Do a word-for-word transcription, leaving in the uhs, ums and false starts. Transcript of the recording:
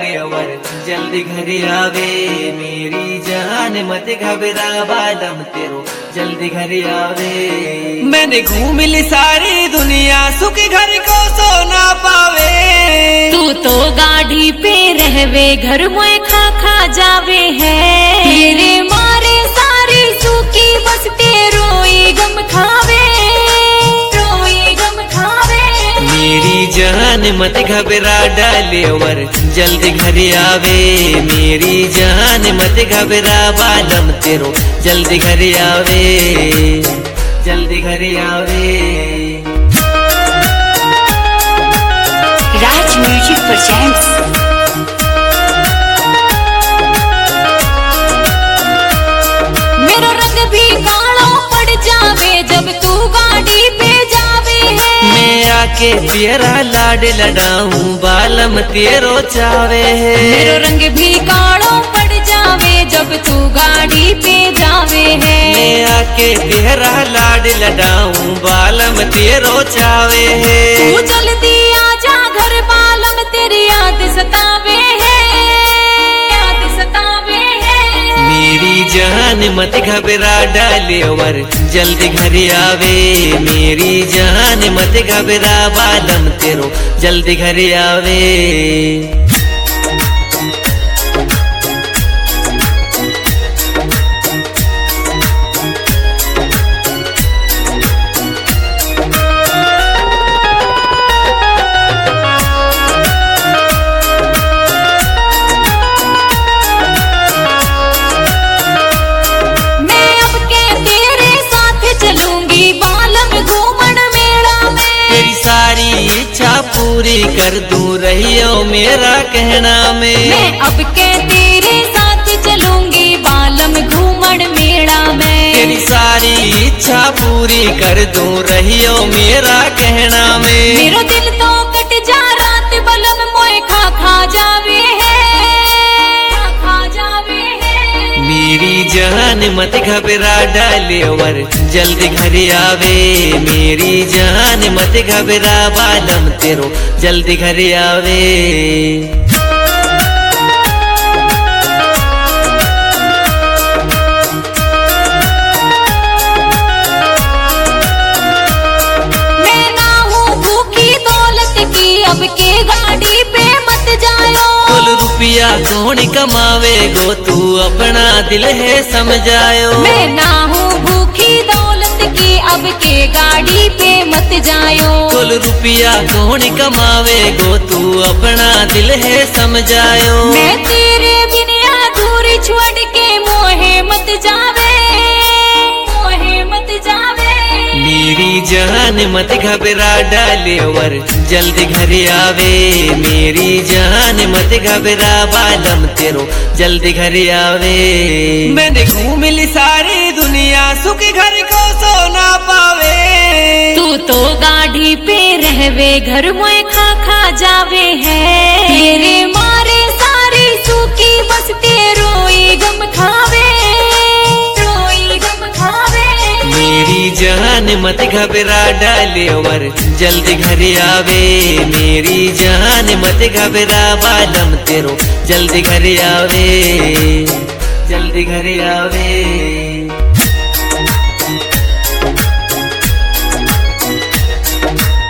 जल्दी घर आवे मेरी जान, मत घबरा बालम तेरो जल्दी घर आवे। मैंने घूम ली सारी दुनिया, सुख घर को सोना पावे। तू तो गाड़ी पे रहवे, घर में खा खा जावे है। तेरे मारे सारी सुखी बस तेरोई गम खावे, रोई गम खावे। मेरी जान मत घबरा डाले वर जल्दी घर आवे। मेरी जान मत घबरा बालम तेरो जल्दी घर आवे, जल्दी घर आवे। Raj music presents. मेरा रंग भी काला पड़ जावे जब तू गाड़ी पे जावे है। मैं आके तेरा लाड लडाऊं बालम तेरो चावे है। मेरा रंग भी काला पड़ जावे जब तू गाड़ी पे जावे है। मैं आके तेरा लाड लडाऊं बालम तेरो चावे है। तू जल्दी आजा घर बालम तेरी याद सतावे है, याद सतावे है। मेरी जान मत घबरा डाले वर जल्दी घर आवे। मेरी जान मत घबरा बालम तेरो जल्दी घर आवे। इच्छा पूरी कर दूं रहियो मेरा कहना में। मैं अब के तेरे साथ चलूंगी बालम घूमन मेला में। तेरी सारी इच्छा पूरी कर दूं रहियो मेरा कहना में। मेरा दिल तो कट जा रात बलम मोए खा खा जावे है, खा खा जावे है। मेरी जान मत घबरा डाले वर जल्दी घर आवे। मेरी जान मत घबरा बालम तेरो जल्दी घर आवे। मैं ना हूँ भूखी दौलत की, अब के गाड़ी पे मत जायो। कुल रुपया कौन कमावे गो तू अपना दिल है समझायो। मैं ना हूँ भूखी दौलत की, अब के गाड़ी पे मत जायो। कुल रुपया कौन कमावे गो तू अपना दिल है समझायो। मैं तेरे बिना दूरी छोड़ के मोहे मत जावे, मोहे मत जावे। मेरी जान मत घबरा डाले वर जल्दी घर आवे। मेरी जान मत घबरा बालम तेरो जल्दी घर आवे। मैंने घूम ली सारी दुनिया, सुख घर को सोना पावे। तू तो गाड़ी पे रहवे, घर में खा खा जावे है। तेरे मारे सारी सुखी बस तेरोई गम खावे, रोई गम खावे। मेरी जान मत घबरा डाले वर जल्दी घर आवे। मेरी जान मत घबरा बालम तेरो जल्दी घर आवे, जल्दी घर आवे।